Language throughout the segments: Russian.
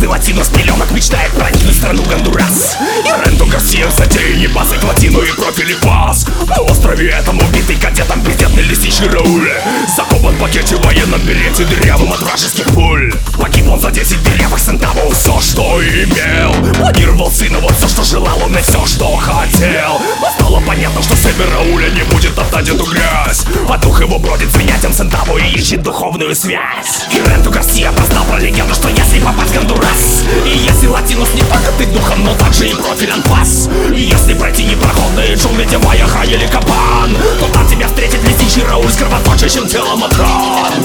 Каждый латино с пеленок мечтает проникнуть в страну Гондурас. И Ренто Гарсия затея не базает латину и профили пас. На острове этом убитый кадетом бездетный лесничий Рауль закопан в пакете в военном берете дырявым от вражеских пуль. Погиб он за 10 дырявых центавов, все, что имел. Планировал сына, вот все, что желал, он и все, что хотел. Но стало понятно, что Сэмми Рауля не будет топтать эту грязь, а дух его бродит свинятем центаву и ищет духовную связь. И Ренто Гарсия прознал про легенду, что если попасть в Гондурас, и если латинус не только ты духом, но также и профиль анфас, и если пройти непроходные джунгли, где Майя или Капан, то там тебя встретит лесничий Рауль с кровоточащим телом от ран.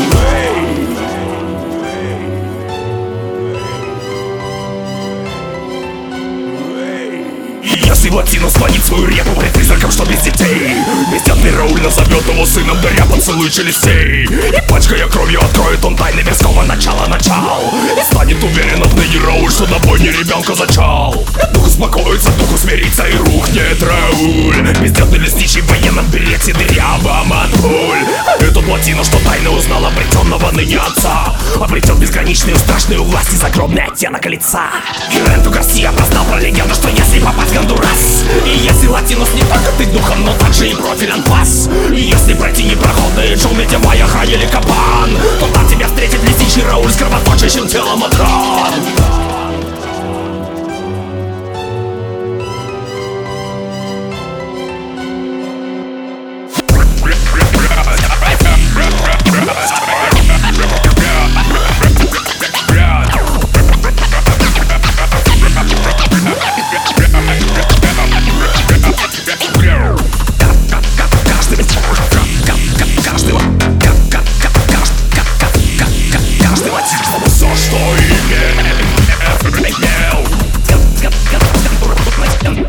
Если латинус слонит свою репу пред призраком, что без детей, бездетный Рауль назовет его сыном, даря поцелуй челюстей. И пачкая кровью откроет он тайны мирского начала. И станет уверен отныне Рауль, что на бойне ребенка зачал. Дух успокоится, дух усмирится и рухнет Рауль, бездетный лесничий в военном берете дырявом от пуль. А этот латино, что тайно узнал обретенного ныне отца, обретет безграничную страшную власть и загробный оттенок лица. И Ренто Гарсия прознал про легенду, что если попасть в Гондурас, и если латинус не только ты духом, но также и профиль анфас, и если пройти непроходные джунгли, где Майя или Капан, то там тебя встретит лесничий Рауль с кровоточащим телом от ран. Все, что имел.